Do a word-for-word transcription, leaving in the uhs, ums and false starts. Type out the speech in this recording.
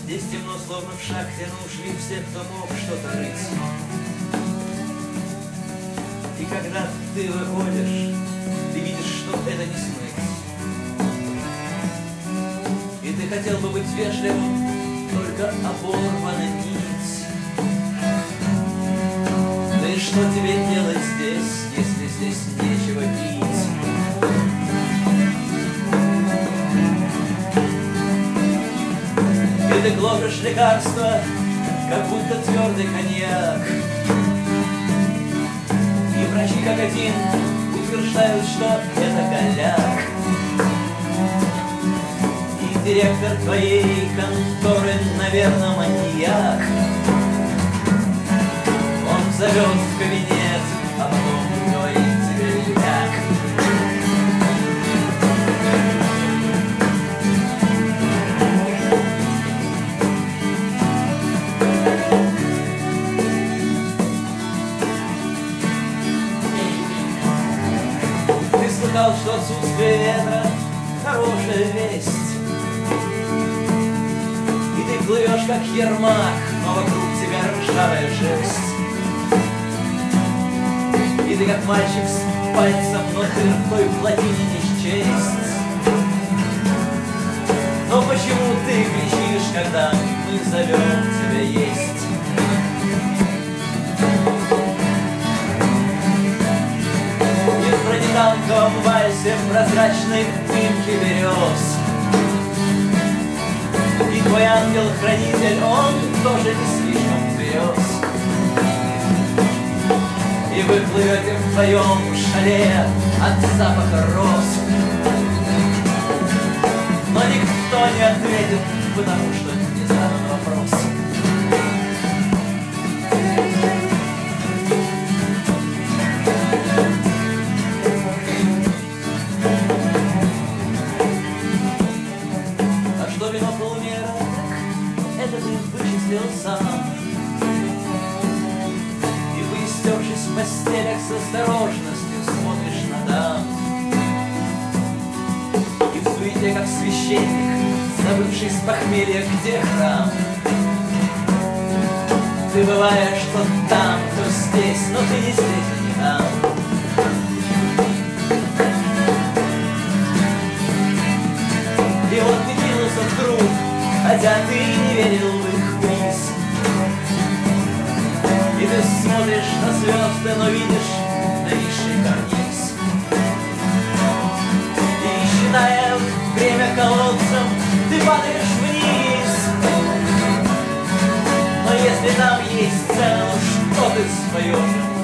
Здесь темно, словно в шахте, но ушли все, кто мог что-то рыть. И когда ты выходишь, ты видишь, что это не смыть. И ты хотел бы быть вежливым, только оборвана нить. Да и что тебе делать здесь, если здесь нечего пить? И ты гложешь лекарства, как будто твердый коньяк. И врачи как один утверждают, что это голяк. И директор твоей конторы, наверное, маньяк. Он зовет в кабинет, а потом говорит тебе ляг. Что отсутствие ветра — хорошая весть. И ты плывешь, как Ермак, но вокруг тебя ржавая жесть. И ты как мальчик с пальцем, но ты в той плотине не счесть. Но почему ты кричишь, когда мы зовем тебя есть? В танковом вальсе в прозрачной дымке берез. И твой ангел-хранитель, он тоже не слишком берез. И вы плывете вдвоем в шале от запаха роз. Но никто не ответит, потому что не задан вопрос. Это ты вычислил сам. И вы, истершись в постелях, с осторожностью смотришь на дам. И в суете, как священник, забывший с похмелья, где храм. Ты бываешь то там, то здесь, но ты не здесь, а не там. И вот ты кинулся вдруг, хотя ты не верил в их приз. И ты смотришь на звезды, но видишь нависший карниз. И считая время колодцем, ты падаешь вниз. Но если там есть цена, что ты споешь?